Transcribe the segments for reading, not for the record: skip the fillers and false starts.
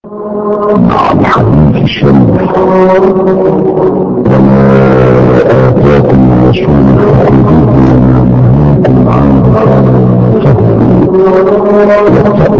مع الحديث الشريف وما آتاكم الرسول فخذوه واتقوا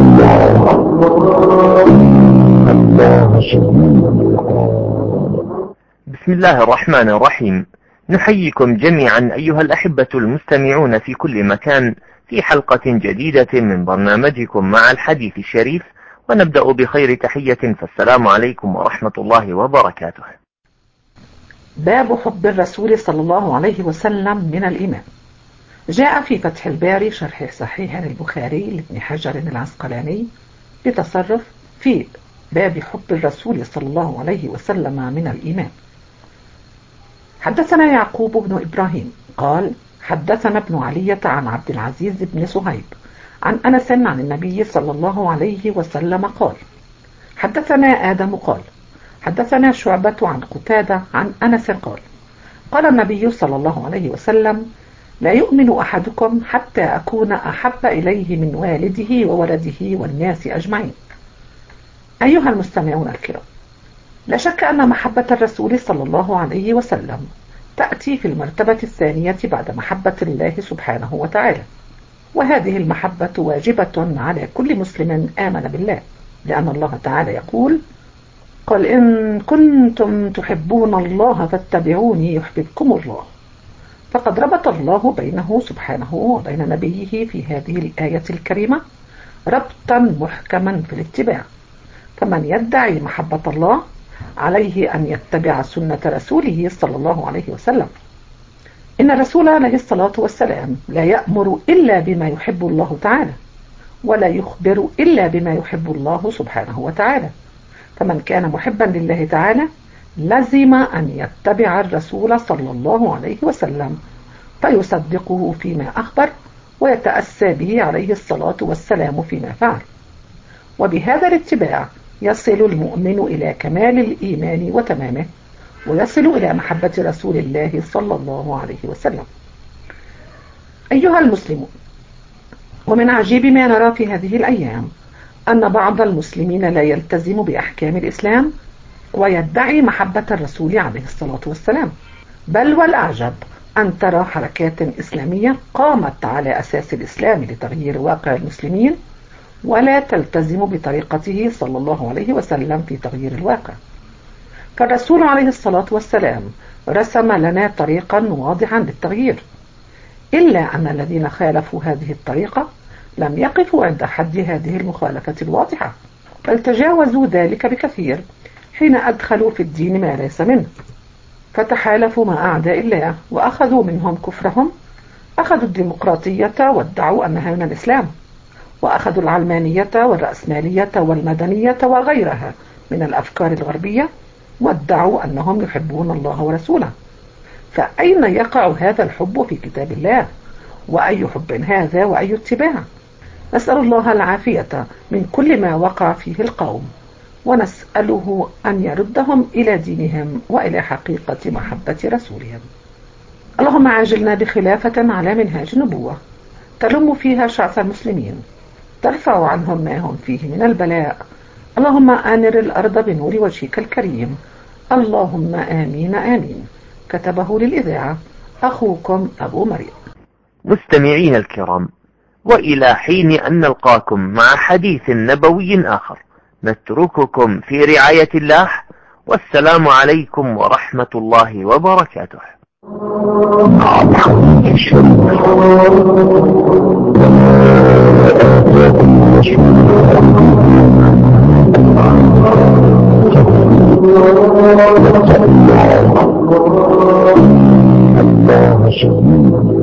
الله إن الله شديد العقاب. بسم الله الرحمن الرحيم. نحييكم جميعا أيها الأحبة المستمعون في كل مكان في حلقة جديدة من برنامجكم مع الحديث الشريف، ونبدأ بخير تحية، فالسلام عليكم ورحمة الله وبركاته. باب حب الرسول صلى الله عليه وسلم من الإيمان. جاء في فتح الباري شرح صحيح البخاري لابن حجر العسقلاني بتصرف في باب حب الرسول صلى الله عليه وسلم من الإيمان. حدثنا يعقوب بن إبراهيم قال حدثنا ابن علية عن عبد العزيز بن صهيب عن أنس عن النبي صلى الله عليه وسلم قال حدثنا آدم قال حدثنا شعبة عن قتادة عن أنس قال قال النبي صلى الله عليه وسلم لا يؤمن أحدكم حتى أكون أحب إليه من والده وولده والناس أجمعين. أيها المستمعون الكرام، لا شك أن محبة الرسول صلى الله عليه وسلم تأتي في المرتبة الثانية بعد محبة الله سبحانه وتعالى، وهذه المحبة واجبة على كل مسلم آمن بالله، لأن الله تعالى يقول قل إن كنتم تحبون الله فاتبعوني يحببكم الله. فقد ربط الله بينه سبحانه وبين نبيه في هذه الآية الكريمة ربطا محكما في الاتباع، فمن يدعي محبة الله عليه أن يتبع سنة رسوله صلى الله عليه وسلم. إن الرسول عليه الصلاة والسلام لا يأمر إلا بما يحب الله تعالى، ولا يخبر إلا بما يحب الله سبحانه وتعالى، فمن كان محبا لله تعالى لزم أن يتبع الرسول صلى الله عليه وسلم فيصدقه فيما أخبر ويتأسى به عليه الصلاة والسلام فيما فعل، وبهذا الاتباع يصل المؤمن إلى كمال الإيمان وتمامه، ويصل إلى محبة رسول الله صلى الله عليه وسلم. أيها المسلمون، ومن عجيب ما نرى في هذه الأيام أن بعض المسلمين لا يلتزم بأحكام الإسلام ويدعي محبة الرسول عليه الصلاة والسلام، بل والأعجب أن ترى حركات إسلامية قامت على أساس الإسلام لتغيير واقع المسلمين ولا تلتزم بطريقته صلى الله عليه وسلم في تغيير الواقع. فالرسول عليه الصلاة والسلام رسم لنا طريقا واضحا للتغيير، إلا أن الذين خالفوا هذه الطريقة لم يقفوا عند حد هذه المخالفة الواضحة، بل تجاوزوا ذلك بكثير حين أدخلوا في الدين ما ليس منه، فتحالفوا مع أعداء الله وأخذوا منهم كفرهم. أخذوا الديمقراطية وادعوا أنها من الإسلام، وأخذوا العلمانية والرأسمالية والمدنية وغيرها من الأفكار الغربية وادعوا أنهم يحبون الله ورسوله. فأين يقع هذا الحب في كتاب الله؟ وأي حب هذا وأي اتباع؟ نسأل الله العافية من كل ما وقع فيه القوم، ونسأله أن يردهم إلى دينهم وإلى حقيقة محبة رسولهم. اللهم عاجلنا بخلافة على منهاج النبوة تلم فيها شعث المسلمين، ترفع عنهم ما هم فيه من البلاء. اللهم آنر الأرض بنور وجهك الكريم. اللهم آمين آمين. كتبه للإذاعة أخوكم أبو مريم. مستمعين الكرام، وإلى حين أن نلقاكم مع حديث نبوي آخر، نترككم في رعاية الله، والسلام عليكم ورحمة الله وبركاته. مع الحديث الشريف وما آتاكم الرسول فخذوه واتقوا الله إن الله شديد